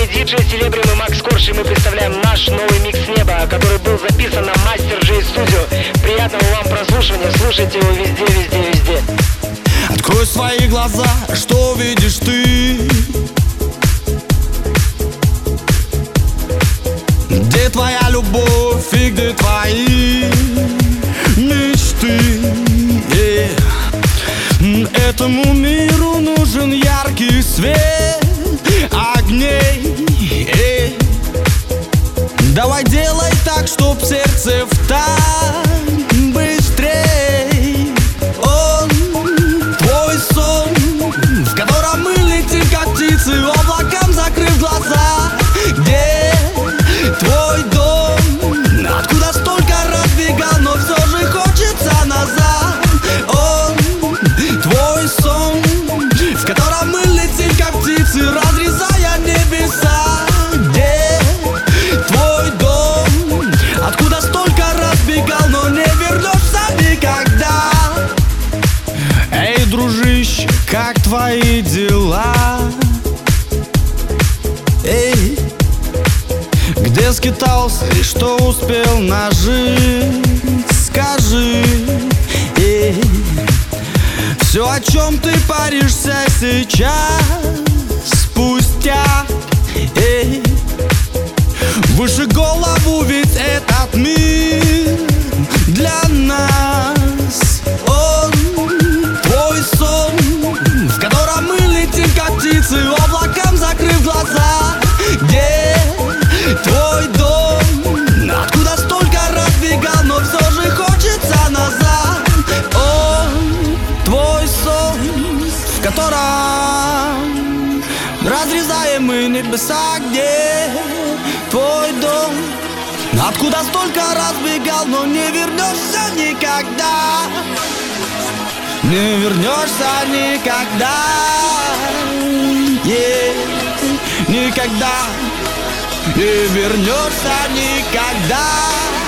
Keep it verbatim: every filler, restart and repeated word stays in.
диджей Селебрим и Макс Корж, и мы представляем наш новый микс неба, который был записан на Master J Studio. Приятного вам прослушивания, слушайте его везде, везде, везде. Открой свои глаза, что видишь ты? Где твоя любовь и где твои мечты? Yeah. Этому миру нужен яркий свет огней. Yeah. Давай делай так, чтоб сердце втань быстрей. Он твой сон, в котором мы летим как птицы, облакам закрыв глаза. Где твой дом, откуда столько разбегал, но все же хочется назад. Он твой сон, в котором мы летим как птицы, разрезая небеса. Где твой дом, откуда столько разбегал, но не вернешься никогда. Эй, дружище, как твои дела? Эй, где скитался и что успел нажить? Скажи, эй, все, о чем ты паришься сейчас, спустя, эй, выше голову, ведь этот мир для нас. Он твой сон, в котором мы летим как птицы, облакам закрыв глаза. Где твой дом, откуда столько разбегал, но все же хочется назад. Он твой сон, в котором разрезаем мы небеса. Где твой дом, откуда столько разбегал, но не вернешься никогда. Не вернешься никогда. Yeah. Никогда не вернешься никогда.